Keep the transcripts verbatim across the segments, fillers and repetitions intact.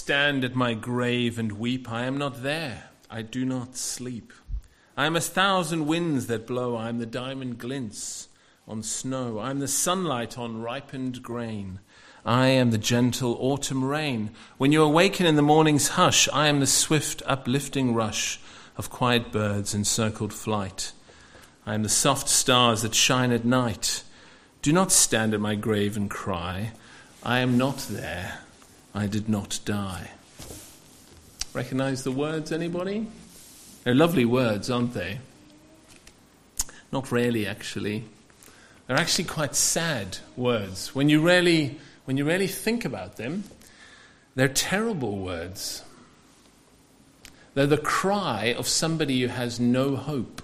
stand at my grave and weep. I am not there. I do not sleep. I am a thousand winds that blow. I am the diamond glints on snow. I am the sunlight on ripened grain. I am the gentle autumn rain. When you awaken in the morning's hush, I am the swift uplifting rush of quiet birds in circled flight. I am the soft stars that shine at night. Do not stand at my grave and cry. I am not there. I did not die. Recognize the words, anybody? They're lovely words, aren't they? Not really, actually. They're actually quite sad words. When you really, when you really think about them, they're terrible words. They're the cry of somebody who has no hope.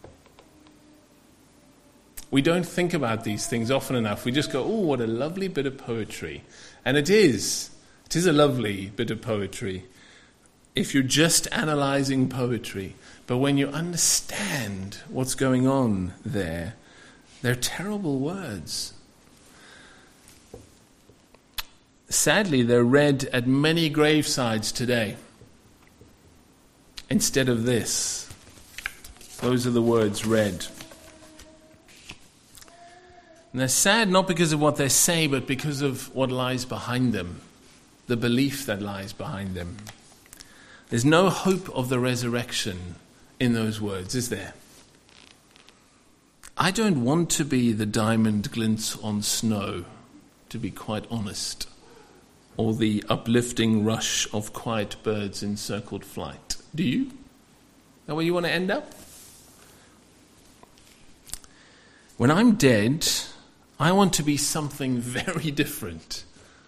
We don't think about these things often enough. We just go, oh, what a lovely bit of poetry. And it is. It is a lovely bit of poetry if you're just analysing poetry. But when you understand what's going on there, they're terrible words. Sadly, they're read at many gravesides today. Instead of this, those are the words read. And they're sad not because of what they say, but because of what lies behind them, the belief that lies behind them. There's no hope of the resurrection in those words, is there? I don't want to be the diamond glints on snow, to be quite honest, or the uplifting rush of quiet birds in circled flight. Do you? Is that where you want to end up? When I'm dead, I want to be something very different.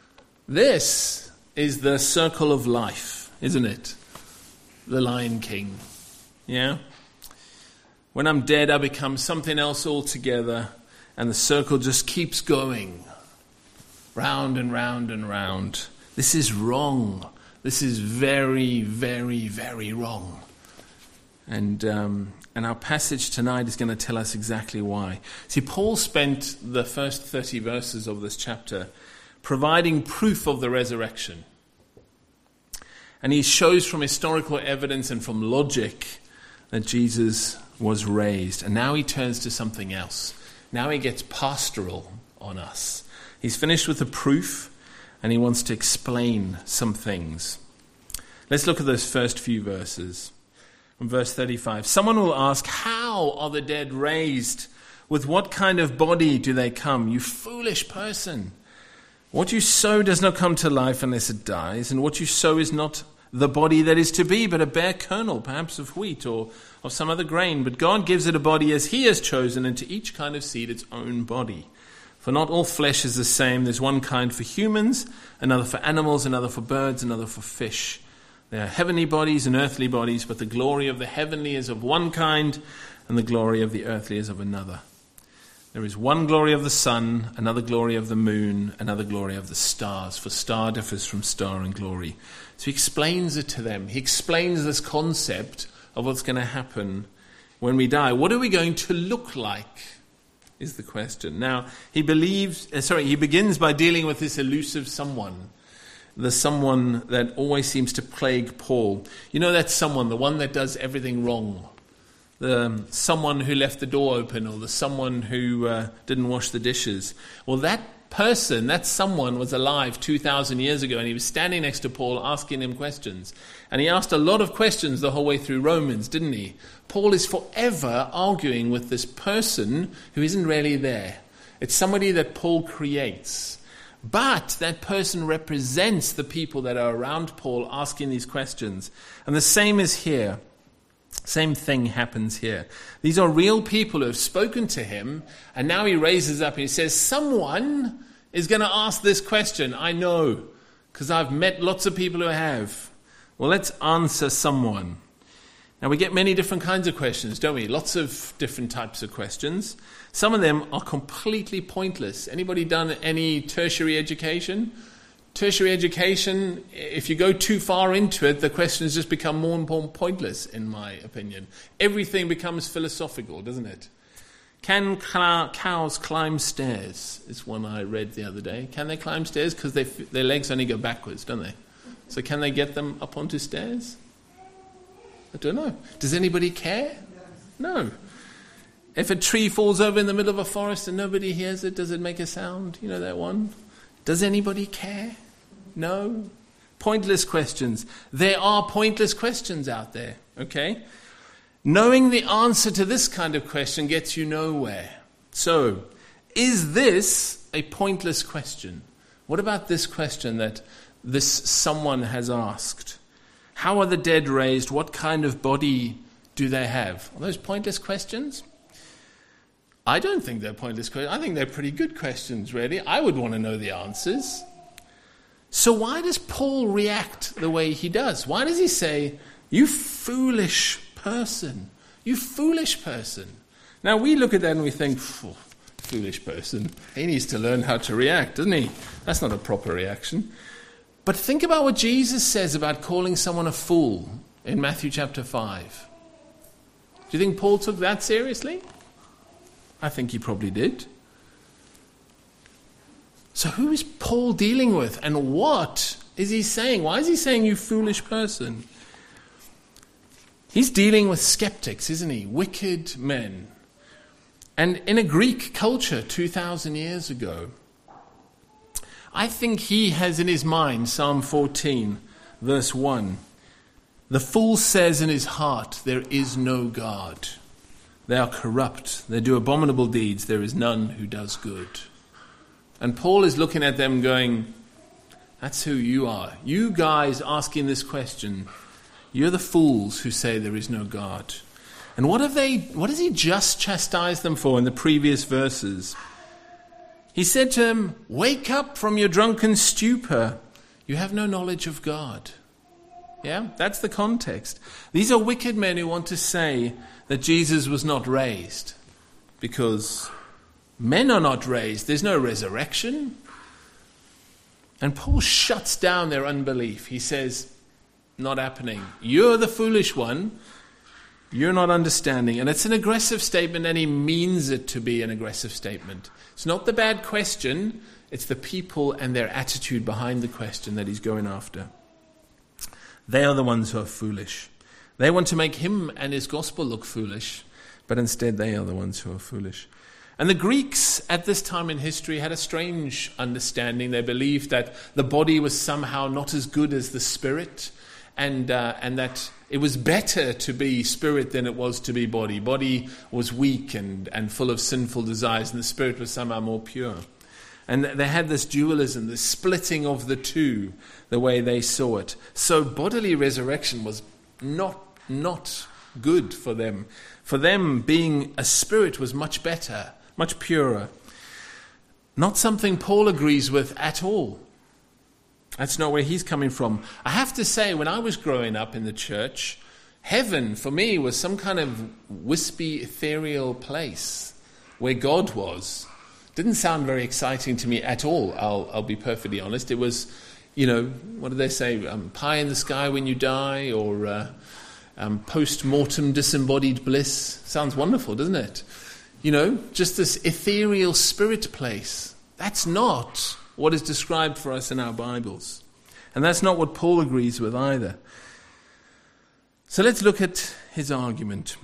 This is the circle of life, isn't it? The Lion King. Yeah? When I'm dead, I become something else altogether, and the circle just keeps going. Round and round and round. This is wrong. This is very, very, very wrong. And um, and our passage tonight is going to tell us exactly why. See, Paul spent the first thirty verses of this chapter providing proof of the resurrection. And he shows from historical evidence and from logic that Jesus was raised. And now he turns to something else. Now he gets pastoral on us. He's finished with the proof, and he wants to explain some things. Let's look at those first few verses. From verse thirty-five, someone will ask, how are the dead raised? With what kind of body do they come? You foolish person. What you sow does not come to life unless it dies, and what you sow is not the body that is to be, but a bare kernel, perhaps of wheat or of some other grain. But God gives it a body as he has chosen, and to each kind of seed its own body. For not all flesh is the same. There's one kind for humans, another for animals, another for birds, another for fish. There are heavenly bodies and earthly bodies, but the glory of the heavenly is of one kind, and the glory of the earthly is of another. There is one glory of the sun, another glory of the moon, another glory of the stars, for star differs from star in glory. So he explains it to them. He explains this concept of what's going to happen when we die. What are we going to look like, is the question. Now, he believes, uh, sorry, he begins by dealing with this elusive someone, the someone that always seems to plague Paul. You know that someone, the one that does everything wrong. The um, someone who left the door open, or the someone who uh, didn't wash the dishes. Well, that person, that someone was alive two thousand years ago, and he was standing next to Paul asking him questions. And he asked a lot of questions the whole way through Romans, didn't he? Paul is forever arguing with this person who isn't really there. It's somebody that Paul creates. But that person represents the people that are around Paul asking these questions. And the same is here. Same thing happens here. These are real people who have spoken to him, and now he raises up and he says, someone is going to ask this question. I know, because I've met lots of people who have. Well, let's answer someone. Now, we get many different kinds of questions, don't we? Lots of different types of questions. Some of them are completely pointless. Anybody done any tertiary education? Tertiary education, if you go too far into it, the questions just become more and more pointless, in my opinion. Everything becomes philosophical, doesn't it? Can cows climb stairs? Is one I read the other day. Can they climb stairs? Because their legs only go backwards, don't they? So can they get them up onto stairs? I don't know. Does anybody care? No. If a tree falls over in the middle of a forest and nobody hears it, does it make a sound? You know that one? Does anybody care? No. Pointless questions. There are pointless questions out there, okay? Knowing the answer to this kind of question gets you nowhere. So, is this a pointless question? What about this question that this someone has asked? How are the dead raised? What kind of body do they have? Are those pointless questions? I don't think they're pointless questions. I think they're pretty good questions, really. I would want to know the answers. So why does Paul react the way he does? Why does he say, you foolish person, you foolish person? Now we look at that and we think, foolish person, he needs to learn how to react, doesn't he? That's not a proper reaction. But think about what Jesus says about calling someone a fool in Matthew chapter five. Do you think Paul took that seriously? I think he probably did. So who is Paul dealing with, and what is he saying? Why is he saying, you foolish person? He's dealing with skeptics, isn't he? Wicked men. And in a Greek culture two thousand years ago, I think he has in his mind Psalm fourteen, verse one. The fool says in his heart, there is no God. They are corrupt. They do abominable deeds. There is none who does good. And Paul is looking at them going, that's who you are. You guys asking this question, you're the fools who say there is no God. And what have they, what has he just chastised them for in the previous verses? He said to them, wake up from your drunken stupor. You have no knowledge of God. Yeah, that's the context. These are wicked men who want to say that Jesus was not raised because men are not raised. There's no resurrection. And Paul shuts down their unbelief. He says, not happening. You're the foolish one. You're not understanding. And it's an aggressive statement, and he means it to be an aggressive statement. It's not the bad question. It's the people and their attitude behind the question that he's going after. They are the ones who are foolish. They want to make him and his gospel look foolish, but instead they are the ones who are foolish. And the Greeks at this time in history had a strange understanding. They believed that the body was somehow not as good as the spirit, and uh, and that it was better to be spirit than it was to be body. Body was weak and, and full of sinful desires, and the spirit was somehow more pure. And they had this dualism, this splitting of the two, the way they saw it. So bodily resurrection was not not good for them. For them, being a spirit was much better, much purer. Not something Paul agrees with at all. That's not where he's coming from. I have to say, when I was growing up in the church, heaven for me was some kind of wispy, ethereal place where God was. Didn't sound very exciting to me at all, I'll, I'll be perfectly honest. It was, you know, what do they say, um, pie in the sky when you die, or uh, um, post-mortem disembodied bliss. Sounds wonderful, doesn't it? You know, just this ethereal spirit place. That's not what is described for us in our Bibles. And that's not what Paul agrees with either. So let's look at his argument.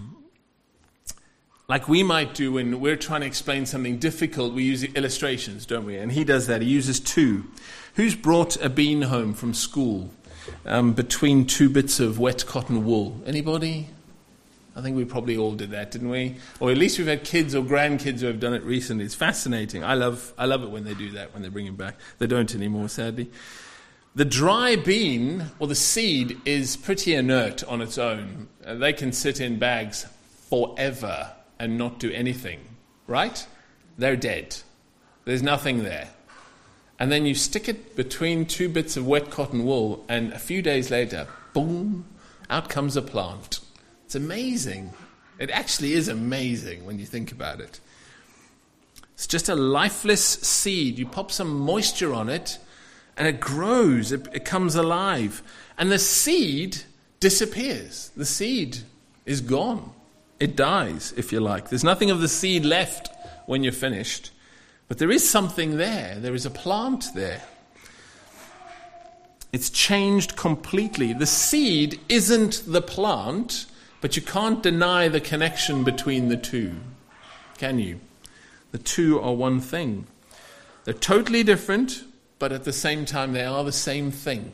Like we might do when we're trying to explain something difficult, we use illustrations, don't we? And he does that. He uses two. Who's brought a bean home from school um, between two bits of wet cotton wool? Anybody? I think we probably all did that, didn't we? Or at least we've had kids or grandkids who have done it recently. It's fascinating. I love I love it when they do that, when they bring it back. They don't anymore, sadly. The dry bean, or the seed, is pretty inert on its own. Uh, they can sit in bags forever and not do anything, right? They're dead. There's nothing there. And then you stick it between two bits of wet cotton wool, and a few days later, boom, out comes a plant. It's amazing. It actually is amazing when you think about it. It's just a lifeless seed. You pop some moisture on it, and it grows. It, it comes alive. And the seed disappears. The seed is gone. It dies, if you like. There's nothing of the seed left when you're finished. But there is something there. There is a plant there. It's changed completely. The seed isn't the plant, but you can't deny the connection between the two, can you? The two are one thing. They're totally different, but at the same time they are the same thing.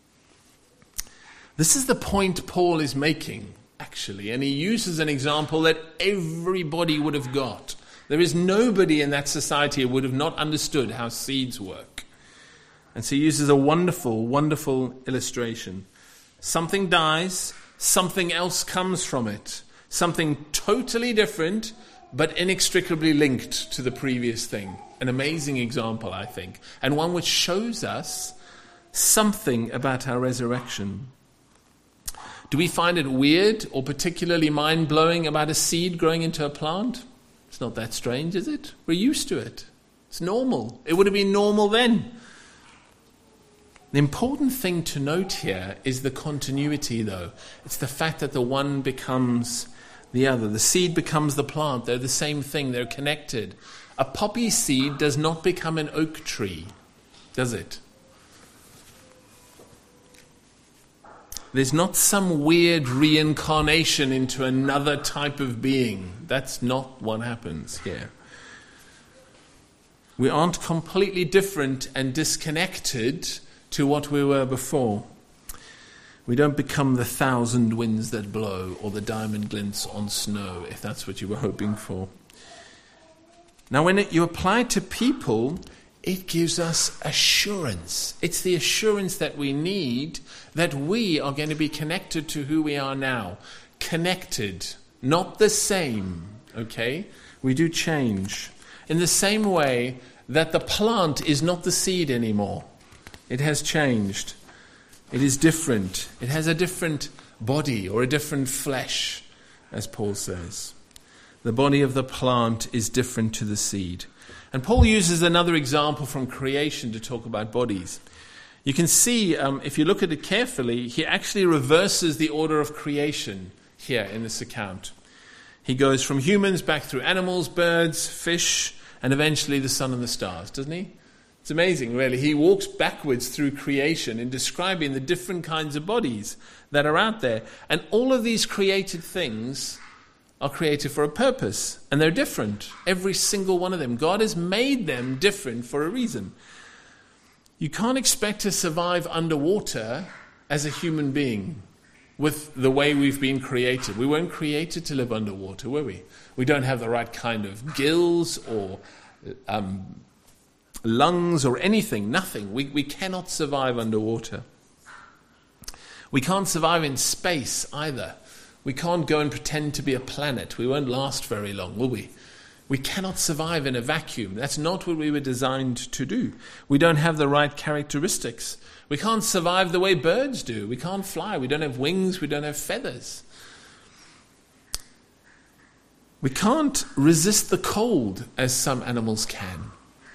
This is the point Paul is making, actually, and he uses an example that everybody would have got. There is nobody in that society who would have not understood how seeds work. And so he uses a wonderful, wonderful illustration. Something dies, something else comes from it. Something totally different, but inextricably linked to the previous thing. An amazing example, I think, and one which shows us something about our resurrection. Do we find it weird or particularly mind-blowing about a seed growing into a plant? It's not that strange, is it? We're used to it. It's normal. It would have been normal then. The important thing to note here is the continuity, though. It's the fact that the one becomes the other. The seed becomes the plant. They're the same thing. They're connected. A poppy seed does not become an oak tree, does it? There's not some weird reincarnation into another type of being. That's not what happens here. We aren't completely different and disconnected to what we were before. We don't become the thousand winds that blow or the diamond glints on snow, if that's what you were hoping for. Now, when it, you apply it to people, it gives us assurance. It's the assurance that we need that we are going to be connected to who we are now. Connected, not the same, okay? We do change. In the same way that the plant is not the seed anymore. It has changed. It is different. It has a different body or a different flesh, as Paul says. The body of the plant is different to the seed. And Paul uses another example from creation to talk about bodies. You can see, um, if you look at it carefully, he actually reverses the order of creation here in this account. He goes from humans back through animals, birds, fish, and eventually the sun and the stars, doesn't he? It's amazing, really. He walks backwards through creation in describing the different kinds of bodies that are out there. And all of these created things are created for a purpose, and they're different. Every single one of them. God has made them different for a reason. You can't expect to survive underwater as a human being with the way we've been created. We weren't created to live underwater, were we? We don't have the right kind of gills or um, lungs or anything, nothing. We, we cannot survive underwater. We can't survive in space either. We can't go and pretend to be a planet. We won't last very long, will we? We cannot survive in a vacuum. That's not what we were designed to do. We don't have the right characteristics. We can't survive the way birds do. We can't fly. We don't have wings. We don't have feathers. We can't resist the cold as some animals can.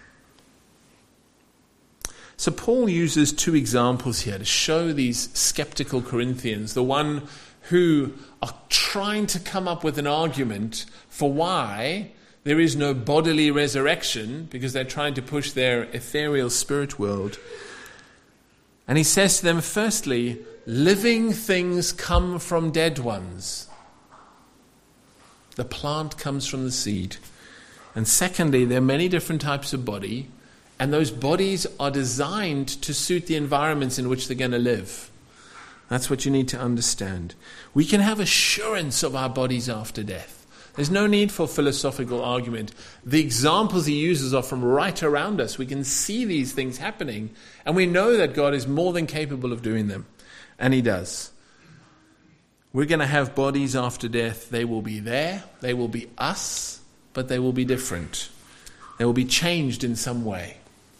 So Paul uses two examples here to show these skeptical Corinthians, the one who are trying to come up with an argument for why there is no bodily resurrection, because they're trying to push their ethereal spirit world. And he says to them, firstly, living things come from dead ones. The plant comes from the seed. And secondly, there are many different types of body, and those bodies are designed to suit the environments in which they're going to live. That's what you need to understand. We can have assurance of our bodies after death. There's no need for philosophical argument. The examples he uses are from right around us. We can see these things happening, and we know that God is more than capable of doing them. And he does. We're going to have bodies after death. They will be there. They will be us, but they will be different. They will be changed in some way.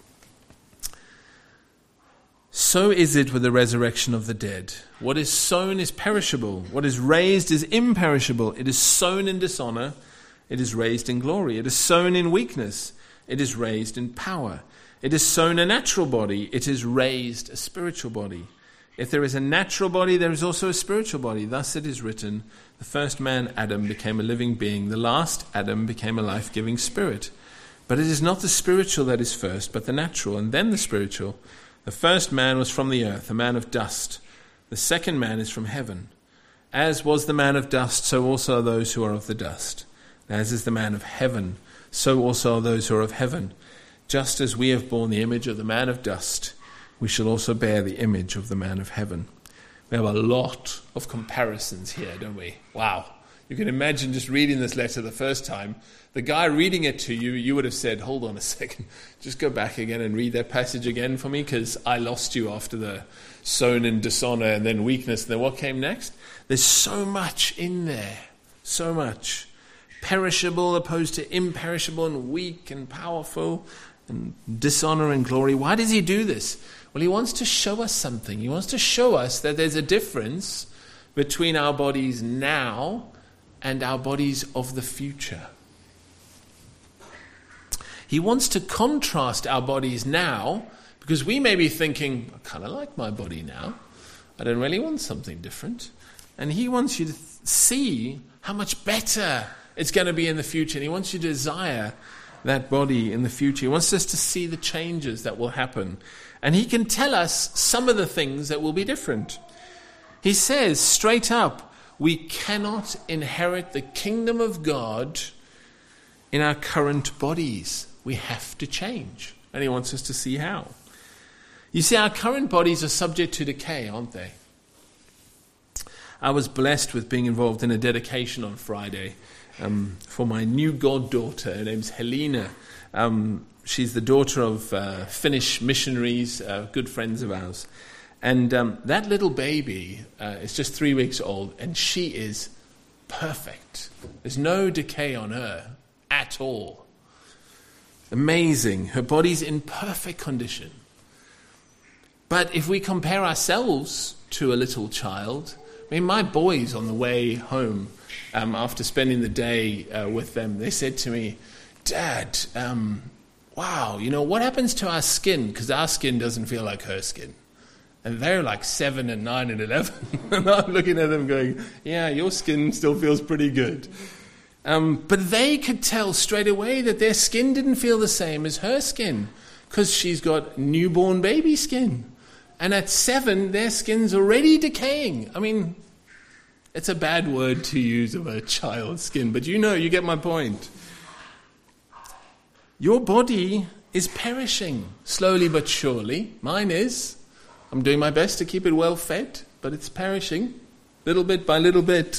So is it with the resurrection of the dead. What is sown is perishable. What is raised is imperishable. It is sown in dishonor. It is raised in glory. It is sown in weakness. It is raised in power. It is sown a natural body. It is raised a spiritual body. If there is a natural body, there is also a spiritual body. Thus it is written, the first man, Adam, became a living being. The last, Adam, became a life-giving spirit. But it is not the spiritual that is first, but the natural, and then the spiritual. The first man was from the earth, a man of dust. The second man is from heaven. As was the man of dust, so also are those who are of the dust. As is the man of heaven, so also are those who are of heaven. Just as we have borne the image of the man of dust, we shall also bear the image of the man of heaven. We have a lot of comparisons here, don't we? Wow. You can imagine just reading this letter the first time. The guy reading it to you, you would have said, hold on a second, just go back again and read that passage again for me, because I lost you after the sown in dishonor and then weakness. And then what came next? There's so much in there, so much. Perishable opposed to imperishable, and weak and powerful, and dishonor and glory. Why does he do this? Well, he wants to show us something. He wants to show us that there's a difference between our bodies now and our bodies of the future. He wants to contrast our bodies now, because we may be thinking, I kind of like my body now. I don't really want something different. And he wants you to th- see how much better it's going to be in the future. And he wants you to desire that body in the future. He wants us to see the changes that will happen. And he can tell us some of the things that will be different. He says straight up, we cannot inherit the kingdom of God in our current bodies. We have to change. And he wants us to see how. You see, our current bodies are subject to decay, aren't they? I was blessed with being involved in a dedication on Friday um, for my new goddaughter. Her name's Helena. Um, she's the daughter of uh, Finnish missionaries, uh, good friends of ours. And um, that little baby uh, is just three weeks old, and she is perfect. There's no decay on her at all. Amazing. Her body's in perfect condition. But if we compare ourselves to a little child, I mean, my boys on the way home, um, after spending the day uh, with them, they said to me, Dad, um, wow, you know, what happens to our skin? Because our skin doesn't feel like her skin. And they're like seven and nine and eleven. And I'm looking at them going, yeah, your skin still feels pretty good. Um, but they could tell straight away that their skin didn't feel the same as her skin, because she's got newborn baby skin. And at seven, their skin's already decaying. I mean, it's a bad word to use of a child's skin, but you know, you get my point. Your body is perishing, slowly but surely. Mine is. I'm doing my best to keep it well fed, but it's perishing, little bit by little bit.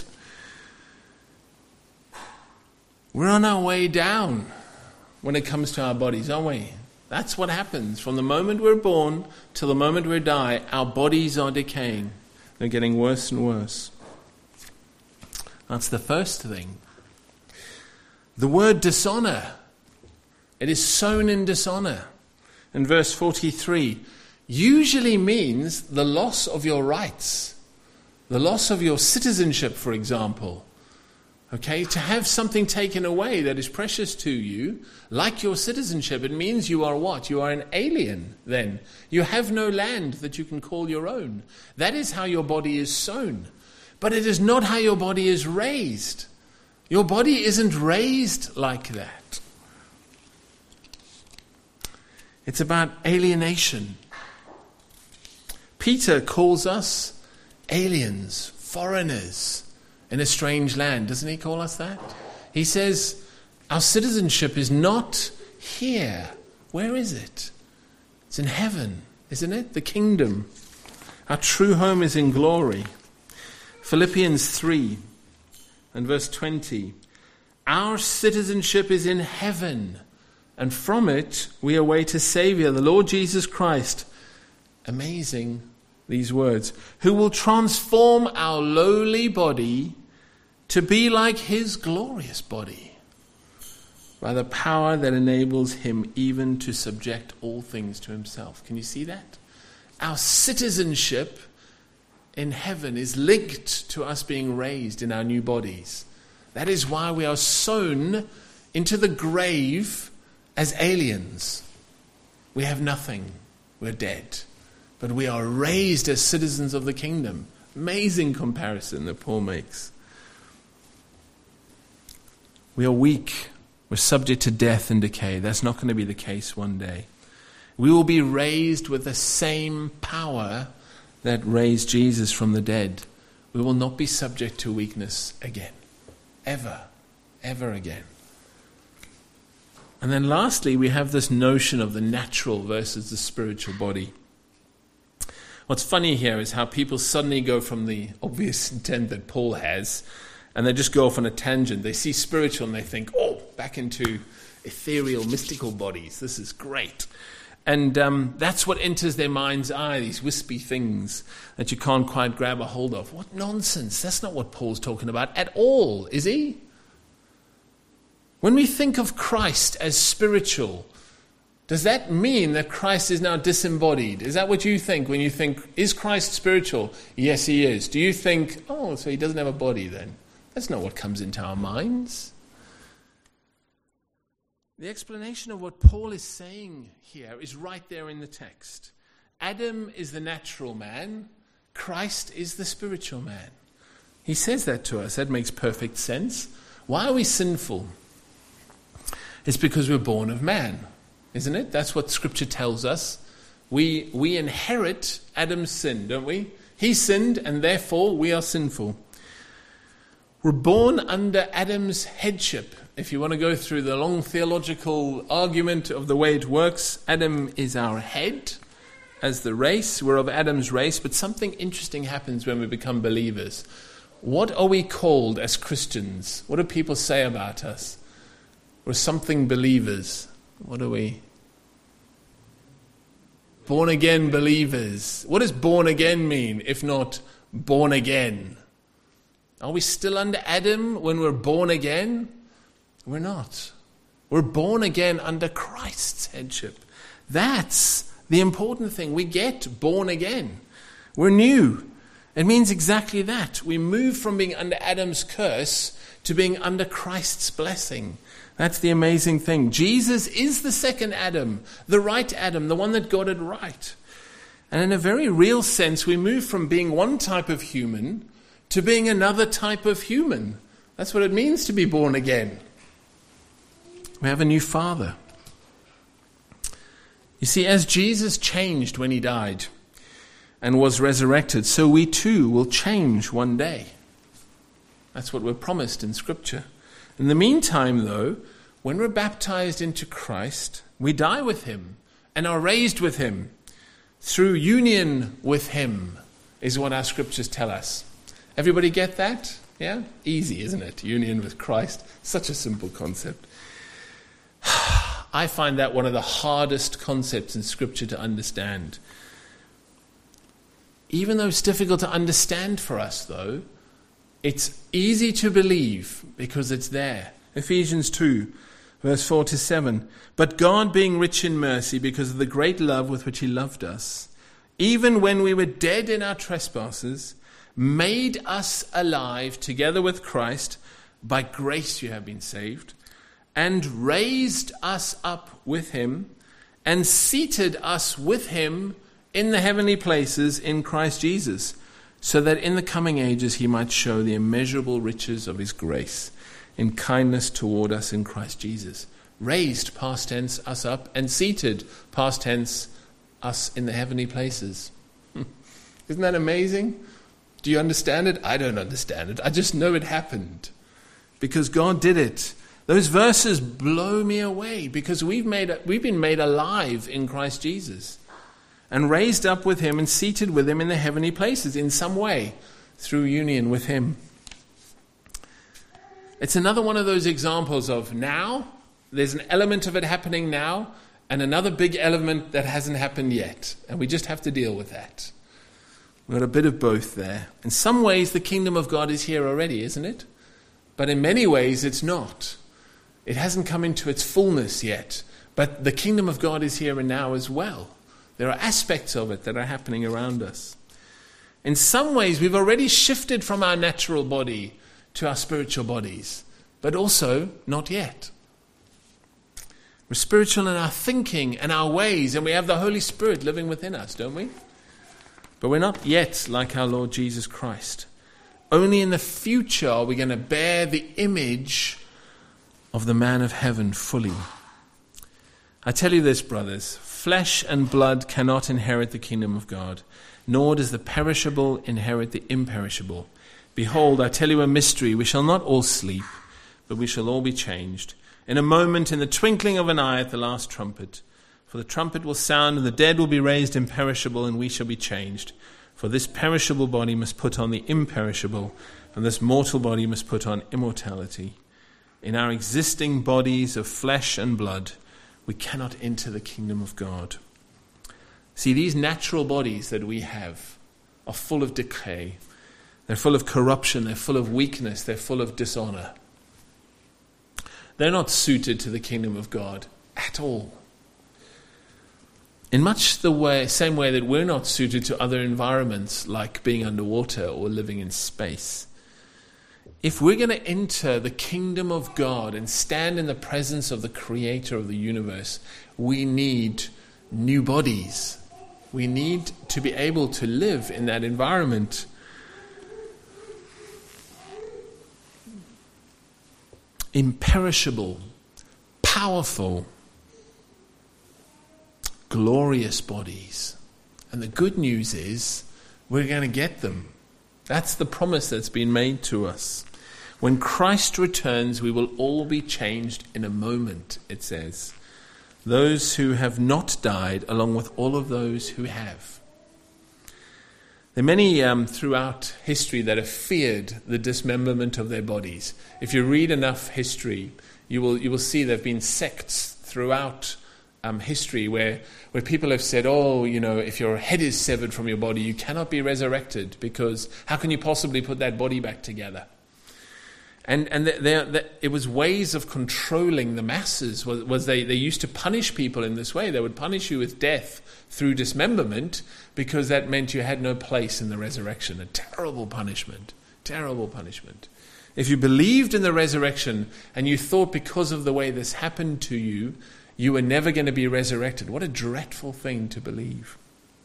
We're on our way down when it comes to our bodies, aren't we? That's what happens. From the moment we're born till the moment we die, our bodies are decaying. They're getting worse and worse. That's the first thing. The word dishonor. It is sown in dishonor. In verse forty-three, usually means the loss of your rights. The loss of your citizenship, for example. Okay, to have something taken away that is precious to you, like your citizenship, it means you are what? You are an alien then. You have no land that you can call your own. That is how your body is sown. But it is not how your body is raised. Your body isn't raised like that. It's about alienation. Peter calls us aliens, foreigners, in a strange land. Doesn't he call us that? He says, our citizenship is not here. Where is it? It's in heaven, isn't it? The kingdom. Our true home is in glory. Philippians three and verse twenty. Our citizenship is in heaven, and from it we await a Savior, the Lord Jesus Christ. Amazing, these words. Who will transform our lowly body to be like his glorious body, by the power that enables him even to subject all things to himself. Can you see that? Our citizenship in heaven is linked to us being raised in our new bodies. That is why we are sown into the grave as aliens. We have nothing. We're dead. But we are raised as citizens of the kingdom. Amazing comparison that Paul makes. We are weak. We're subject to death and decay. That's not going to be the case one day. We will be raised with the same power that raised Jesus from the dead. We will not be subject to weakness again. Ever. Ever again. And then lastly, we have this notion of the natural versus the spiritual body. What's funny here is how people suddenly go from the obvious intent that Paul has, and they just go off on a tangent. They see spiritual and they think, oh, back into ethereal, mystical bodies. This is great. And um, that's what enters their mind's eye, these wispy things that you can't quite grab a hold of. What nonsense. That's not what Paul's talking about at all, is he? When we think of Christ as spiritual, does that mean that Christ is now disembodied? Is that what you think when you think, is Christ spiritual? Yes, he is. Do you think, oh, so he doesn't have a body then? That's not what comes into our minds. The explanation of what Paul is saying here is right there in the text. Adam is the natural man. Christ is the spiritual man. He says that to us. That makes perfect sense. Why are we sinful? It's because we're born of man, isn't it? That's what Scripture tells us. We, we inherit Adam's sin, don't we? He sinned, and therefore we are sinful. We're born under Adam's headship. If you want to go through the long theological argument of the way it works, Adam is our head as the race. We're of Adam's race, but something interesting happens when we become believers. What are we called as Christians? What do people say about us? We're something believers. What are we? Born again believers. What does born again mean, if not born again? Are we still under Adam when we're born again? We're not. We're born again under Christ's headship. That's the important thing. We get born again. We're new. It means exactly that. We move from being under Adam's curse to being under Christ's blessing. That's the amazing thing. Jesus is the second Adam, the right Adam, the one that got it right. And in a very real sense, we move from being one type of human to being another type of human. That's what it means to be born again. We have a new Father. You see, as Jesus changed when he died and was resurrected, so we too will change one day. That's what we're promised in Scripture. In the meantime, though, when we're baptized into Christ, we die with him and are raised with him through union with him, is what our Scriptures tell us. Everybody get that? Yeah? Easy, isn't it? Union with Christ. Such a simple concept. I find that one of the hardest concepts in Scripture to understand. Even though it's difficult to understand for us, though, it's easy to believe because it's there. Ephesians two, verse four to seven. But God, being rich in mercy, because of the great love with which he loved us, even when we were dead in our trespasses, made us alive together with Christ. By grace you have been saved, and raised us up with him, and seated us with him in the heavenly places in Christ Jesus, so that in the coming ages he might show the immeasurable riches of his grace in kindness toward us in Christ Jesus. Raised, past tense, us up, and seated, past tense, us in the heavenly places. Isn't that amazing? Do you understand it? I don't understand it. I just know it happened because God did it. Those verses blow me away because we've made we've been made alive in Christ Jesus and raised up with him and seated with him in the heavenly places in some way through union with him. It's another one of those examples of now, there's an element of it happening now and another big element that hasn't happened yet. And we just have to deal with that. We've got a bit of both there. In some ways, the kingdom of God is here already, isn't it? But in many ways, it's not. It hasn't come into its fullness yet. But the kingdom of God is here and now as well. There are aspects of it that are happening around us. In some ways, we've already shifted from our natural body to our spiritual bodies. But also, not yet. We're spiritual in our thinking and our ways, and we have the Holy Spirit living within us, don't we? But we're not yet like our Lord Jesus Christ. Only in the future are we going to bear the image of the man of heaven fully. I tell you this, brothers, flesh and blood cannot inherit the kingdom of God, nor does the perishable inherit the imperishable. Behold, I tell you a mystery. We shall not all sleep, but we shall all be changed. In a moment, in the twinkling of an eye, at the last trumpet. For the trumpet will sound, and the dead will be raised imperishable, and we shall be changed. For this perishable body must put on the imperishable, and this mortal body must put on immortality. In our existing bodies of flesh and blood, we cannot enter the kingdom of God. See, these natural bodies that we have are full of decay. They're full of corruption. They're full of weakness. They're full of dishonor. They're not suited to the kingdom of God at all. In much the way, same way that we're not suited to other environments like being underwater or living in space. If we're going to enter the kingdom of God and stand in the presence of the creator of the universe, we need new bodies. We need to be able to live in that environment. Imperishable, powerful, glorious bodies. And the good news is we're going to get them. That's the promise that's been made to us. When Christ returns, we will all be changed in a moment, it says. Those who have not died, along with all of those who have. There are many um, throughout history that have feared the dismemberment of their bodies. If you read enough history, you will you will see there have been sects throughout um, history where where people have said, oh, you know, if your head is severed from your body, you cannot be resurrected, because how can you possibly put that body back together? And and they, they, it was ways of controlling the masses. Was, was they, they used to punish people in this way. They would punish you with death through dismemberment, because that meant you had no place in the resurrection. A terrible punishment. Terrible punishment. If you believed in the resurrection and you thought because of the way this happened to you, you were never going to be resurrected. What a dreadful thing to believe.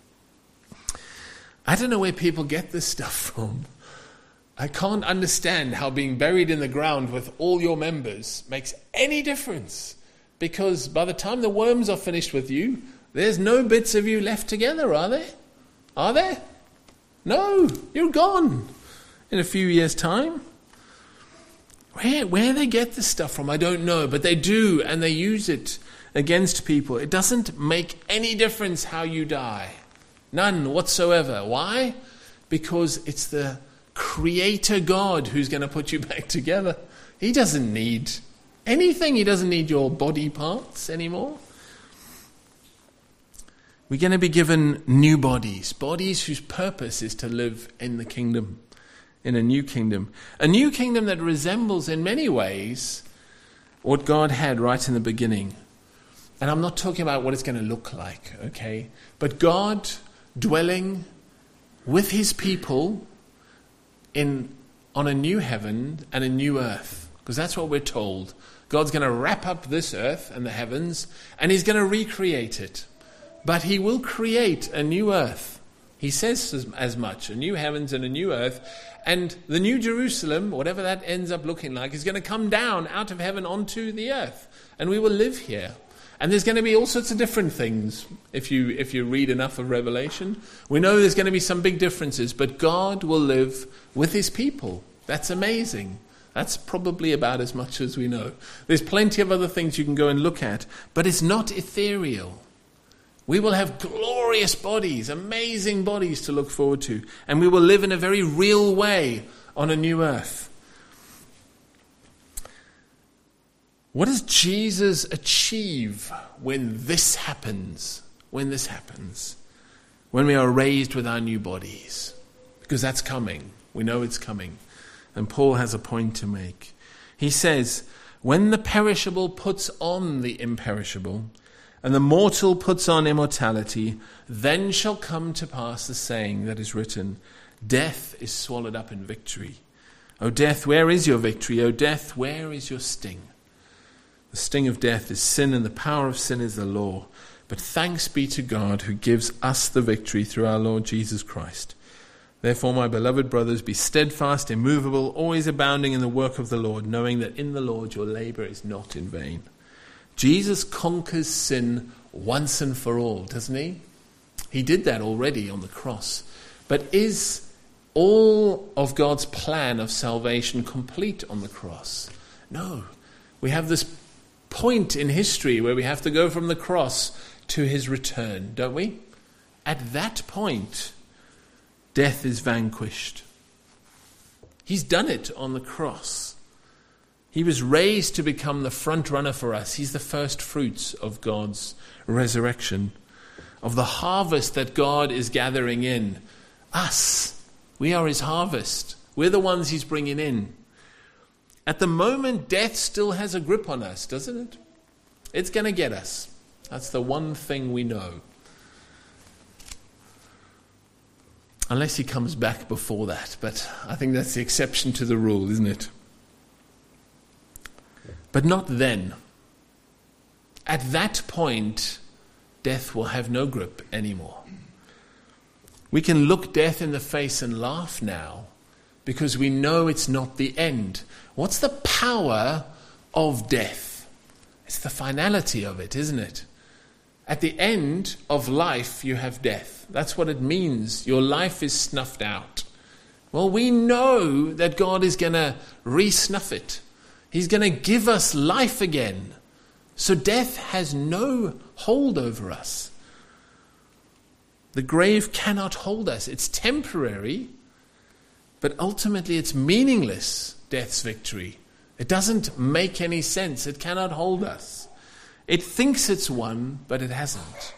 I don't know where people get this stuff from. I can't understand how being buried in the ground with all your members makes any difference. Because by the time the worms are finished with you, there's no bits of you left together, are there? Are there? No, you're gone in a few years' time. Where, where they get this stuff from, I don't know. But they do, and they use it against people. It doesn't make any difference how you die. None whatsoever. Why? Because it's the Creator God who's going to put you back together. He doesn't need anything. He doesn't need your body parts anymore. We're going to be given new bodies, bodies whose purpose is to live in the kingdom, in a new kingdom. A new kingdom that resembles in many ways what God had right in the beginning. And I'm not talking about what it's going to look like, okay? But God dwelling with his people in on a new heaven and a new earth, because that's what we're told. God's going to wrap up this earth and the heavens, and he's going to recreate it. But he will create a new earth. He says as, as much, a new heavens and a new earth, and the new Jerusalem, whatever that ends up looking like, is going to come down out of heaven onto the earth, and we will live here. And there's going to be all sorts of different things. If you if you read enough of Revelation, we know there's going to be some big differences, but God will live with his people. That's amazing. That's probably about as much as we know. There's plenty of other things you can go and look at, but it's not ethereal. We will have glorious bodies, amazing bodies to look forward to, and we will live in a very real way on a new earth. What does Jesus achieve when this happens? When this happens? When we are raised with our new bodies? Because that's coming. We know it's coming. And Paul has a point to make. He says, when the perishable puts on the imperishable, and the mortal puts on immortality, then shall come to pass the saying that is written, death is swallowed up in victory. O death, where is your victory? O death, where is your sting? The sting of death is sin, and the power of sin is the law. But thanks be to God who gives us the victory through our Lord Jesus Christ. Therefore, my beloved brothers, be steadfast, immovable, always abounding in the work of the Lord, knowing that in the Lord your labor is not in vain. Jesus conquers sin once and for all, doesn't he? He did that already on the cross. But is all of God's plan of salvation complete on the cross? No. We have this point in history where we have to go from the cross to his return, don't we? At that point, death is vanquished. He's done it on the cross. He was raised to become the front runner for us. He's the first fruits of God's resurrection, of the harvest that God is gathering in. Us, we are his harvest. We're the ones he's bringing in. At the moment, death still has a grip on us, doesn't it? It's going to get us. That's the one thing we know. Unless he comes back before that. But I think that's the exception to the rule, isn't it? But not then. At that point, death will have no grip anymore. We can look death in the face and laugh now because we know it's not the end. What's the power of death? It's the finality of it, isn't it? At the end of life, you have death. That's what it means. Your life is snuffed out. Well, we know that God is going to re-snuff it. He's going to give us life again. So death has no hold over us. The grave cannot hold us. It's temporary, but ultimately it's meaningless, death's victory. It doesn't make any sense. It cannot hold us. It thinks it's won, but it hasn't.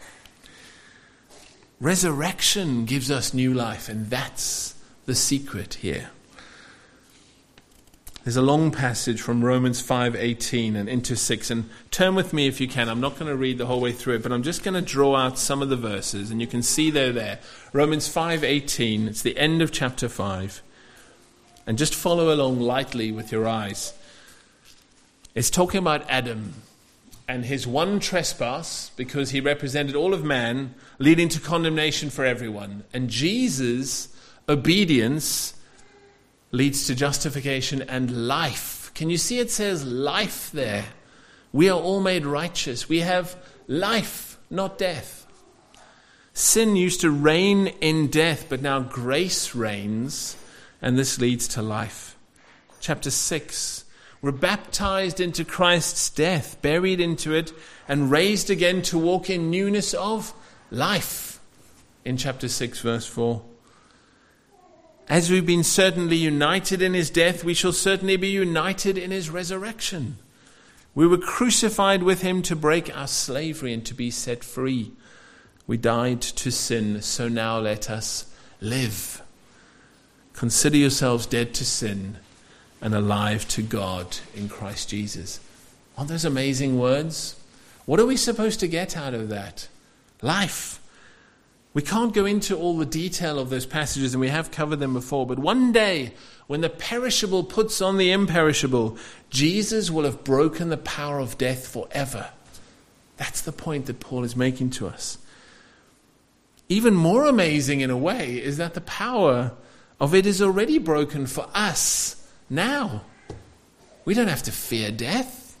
Resurrection gives us new life, and that's the secret here. There's a long passage from Romans five eighteen and into six, and turn with me if you can. I'm not going to read the whole way through it, but I'm just going to draw out some of the verses, and you can see they're there. Romans five eighteen, it's the end of chapter five. And just follow along lightly with your eyes. It's talking about Adam and his one trespass, because he represented all of man, leading to condemnation for everyone. And Jesus' obedience leads to justification and life. Can you see it says life there? We are all made righteous. We have life, not death. Sin used to reign in death, but now grace reigns, and this leads to life. Chapter six, we're baptized into Christ's death, buried into it, and raised again to walk in newness of life. In chapter six, verse four. As we've been certainly united in his death, we shall certainly be united in his resurrection. We were crucified with him to break our slavery and to be set free. We died to sin, so now let us live. Consider yourselves dead to sin and alive to God in Christ Jesus. Aren't those amazing words? What are we supposed to get out of that? Life. We can't go into all the detail of those passages, and we have covered them before, but one day, when the perishable puts on the imperishable, Jesus will have broken the power of death forever. That's the point that Paul is making to us. Even more amazing in a way is that the power of it is already broken for us now. We don't have to fear death.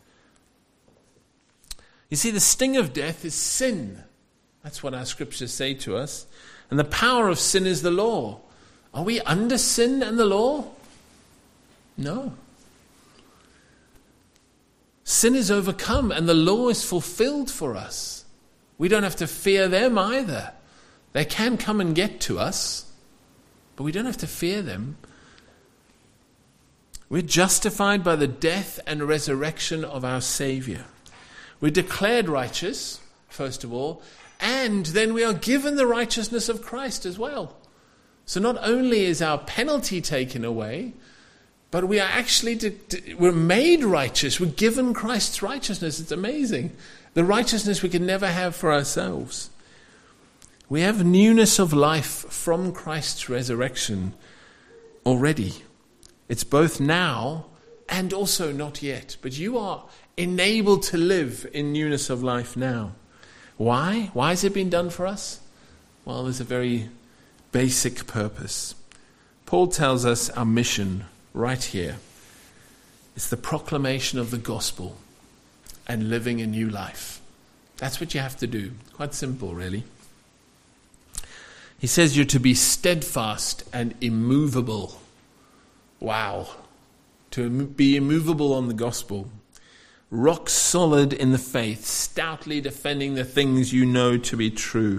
You see, the sting of death is sin. That's what our scriptures say to us. And the power of sin is the law. Are we under sin and the law? No. Sin is overcome and the law is fulfilled for us. We don't have to fear them either. They can come and get to us, but we don't have to fear them. We're justified by the death and resurrection of our Savior. We're declared righteous, first of all, and then we are given the righteousness of Christ as well. So not only is our penalty taken away, but we are actually, de- de- we're made righteous. We're given Christ's righteousness. It's amazing. The righteousness we can never have for ourselves. We have newness of life from Christ's resurrection already. It's both now and also not yet. But you are enabled to live in newness of life now. Why? Why has it been done for us? Well, there's a very basic purpose. Paul tells us our mission right here. It's the proclamation of the gospel. and living a new life. That's what you have to do. Quite simple, really. He says you're to be steadfast and immovable. Wow. To be immovable on the gospel. Rock solid in the faith, stoutly defending the things you know to be true.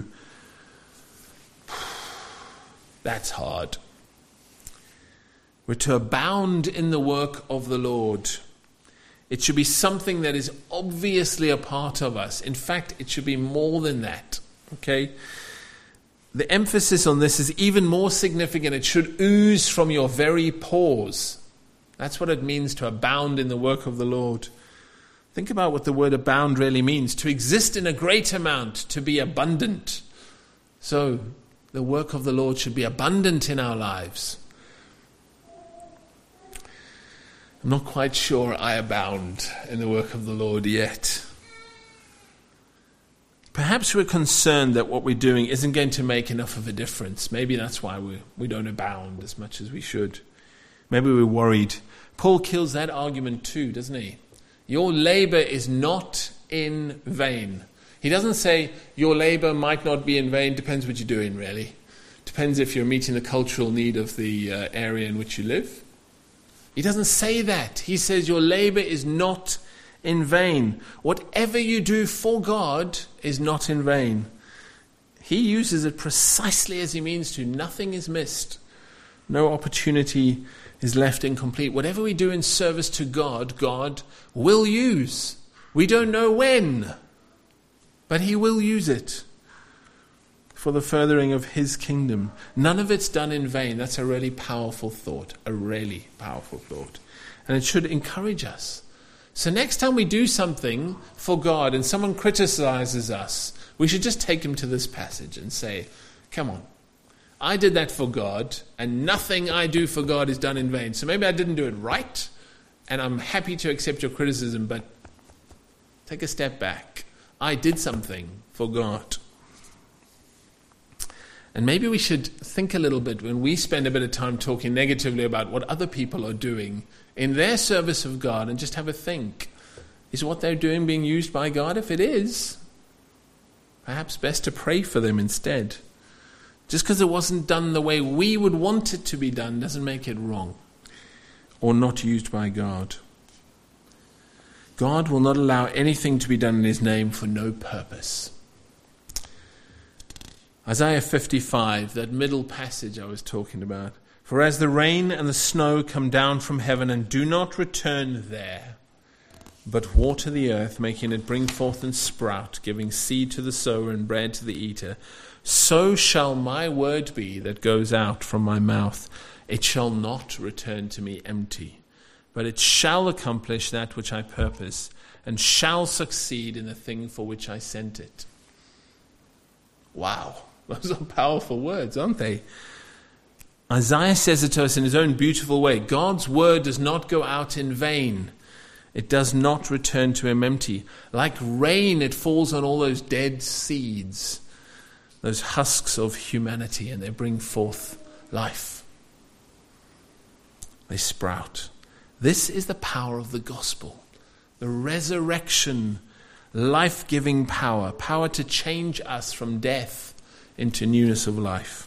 That's hard. We're to abound in the work of the Lord. It should be something that is obviously a part of us. In fact, it should be more than that. Okay? The emphasis on this is even more significant. It should ooze from your very pores. That's what it means to abound in the work of the Lord. Think about what the word abound really means. To exist in a great amount, to be abundant. So, the work of the Lord should be abundant in our lives. I'm not quite sure I abound in the work of the Lord yet. Perhaps we're concerned that what we're doing isn't going to make enough of a difference. Maybe that's why we, we don't abound as much as we should. Maybe we're worried. Paul kills that argument too, doesn't he? Your labor is not in vain. He doesn't say your labor might not be in vain. Depends what you're doing, really. Depends if you're meeting the cultural need of the uh, area in which you live. He doesn't say that. He says your labor is not in vain. Whatever you do for God is not in vain. He uses it precisely as he means to. Nothing is missed. No opportunity is left incomplete. Whatever we do in service to God, God will use. We don't know when, but he will use it for the furthering of his kingdom. None of it's done in vain. That's a really powerful thought, a really powerful thought. And it should encourage us. So next time we do something for God and someone criticizes us, we should just take him to this passage and say, come on, I did that for God, and nothing I do for God is done in vain. So maybe I didn't do it right, and I'm happy to accept your criticism, but take a step back. I did something for God. And maybe we should think a little bit when we spend a bit of time talking negatively about what other people are doing in their service of God, and just have a think. Is what they're doing being used by God? If it is, perhaps best to pray for them instead. Just because it wasn't done the way we would want it to be done doesn't make it wrong or not used by God. God will not allow anything to be done in his name for no purpose. Isaiah fifty-five, that middle passage I was talking about. For as the rain and the snow come down from heaven and do not return there, but water the earth, making it bring forth and sprout, giving seed to the sower and bread to the eater, so shall my word be that goes out from my mouth. It shall not return to me empty, but it shall accomplish that which I purpose, and shall succeed in the thing for which I sent it. Wow, those are powerful words, aren't they? Isaiah says it to us in his own beautiful way. God's word does not go out in vain. It does not return to him empty. Like rain, it falls on all those dead seeds, those husks of humanity, and they bring forth life. They sprout. This is the power of the gospel. The resurrection, life-giving power. Power to change us from death into newness of life.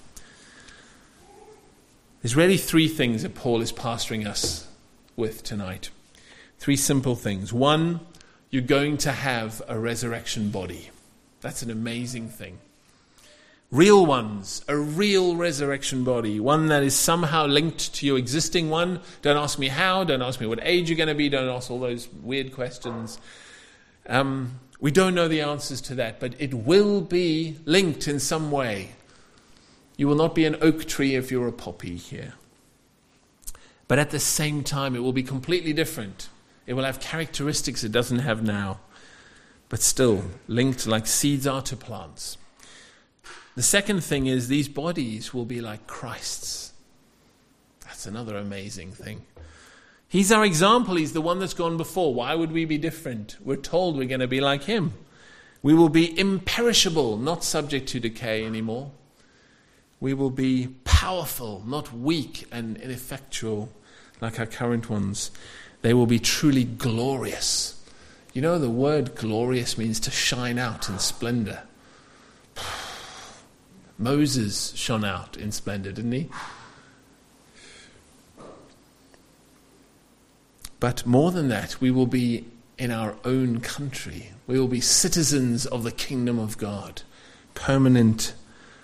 There's really three things that Paul is pastoring us with tonight. Three simple things. One, you're going to have a resurrection body. That's an amazing thing. Real ones, a real resurrection body, one that is somehow linked to your existing one. Don't ask me how, don't ask me what age you're going to be, don't ask all those weird questions. Um, we don't know the answers to that, but it will be linked in some way. You will not be an oak tree if you're a poppy here. But at the same time, it will be completely different. It will have characteristics it doesn't have now, but still linked like seeds are to plants. The second thing is these bodies will be like Christ's. That's another amazing thing. He's our example. He's the one that's gone before. Why would we be different? We're told we're going to be like him. We will be imperishable, not subject to decay anymore. We will be powerful, not weak and ineffectual like our current ones. They will be truly glorious. You know, the word glorious means to shine out in splendor. Moses shone out in splendor, didn't he? But more than that, we will be in our own country. We will be citizens of the kingdom of God, permanent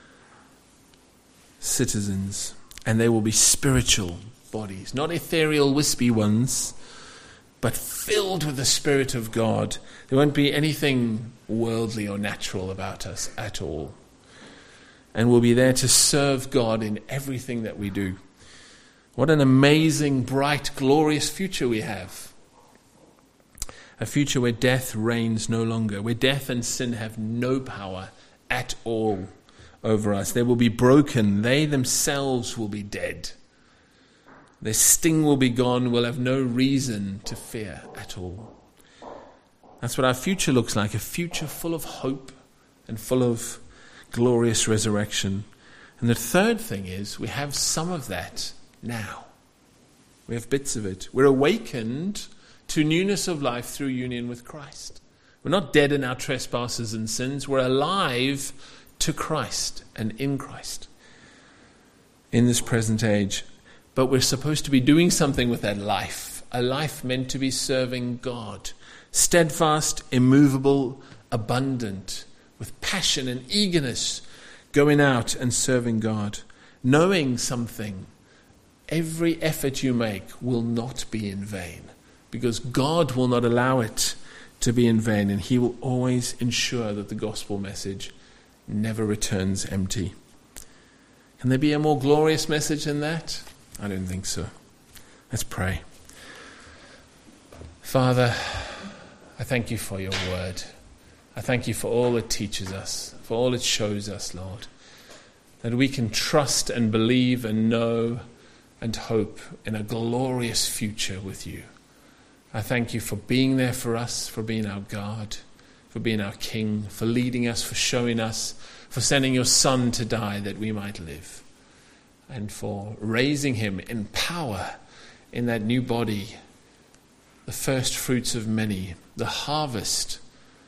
citizens, and they will be spiritual bodies, not ethereal, wispy ones, but filled with the Spirit of God. There won't be anything worldly or natural about us at all. And we'll be there to serve God in everything that we do. What an amazing, bright, glorious future we have. A future where death reigns no longer, where death and sin have no power at all over us. They will be broken. They themselves will be dead. Their sting will be gone. We'll have no reason to fear at all. That's what our future looks like, a future full of hope and full of glorious resurrection. And the third thing is we have some of that now. We have bits of it. We're awakened to newness of life through union with Christ. We're not dead in our trespasses and sins. We're alive to Christ and in Christ in this present age. But we're supposed to be doing something with that life, a life meant to be serving God, steadfast, immovable, abundant, with passion and eagerness, going out and serving God, knowing something. Every effort you make will not be in vain, because God will not allow it to be in vain, and he will always ensure that the gospel message never returns empty. Can there be a more glorious message than that? I don't think so. Let's pray. Father, I thank you for your word. I thank you for all it teaches us, for all it shows us, Lord, that we can trust and believe and know and hope in a glorious future with you. I thank you for being there for us, for being our God, for being our King, for leading us, for showing us, for sending your Son to die that we might live, and for raising him in power in that new body, the first fruits of many, the harvest,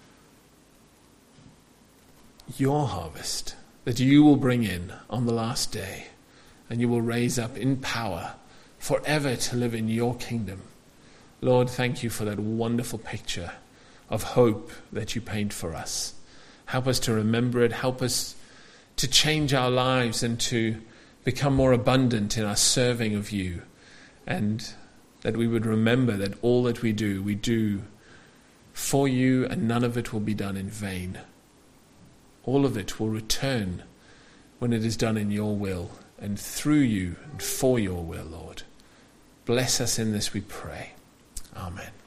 your harvest, that you will bring in on the last day, and you will raise up in power forever to live in your kingdom. Lord, thank you for that wonderful picture of hope that you paint for us. Help us to remember it. Help us to change our lives and to become more abundant in our serving of you, and that we would remember that all that we do, we do for you, and none of it will be done in vain. All of it will return when it is done in your will and through you and for your will, Lord. Bless us in this, we pray. Amen.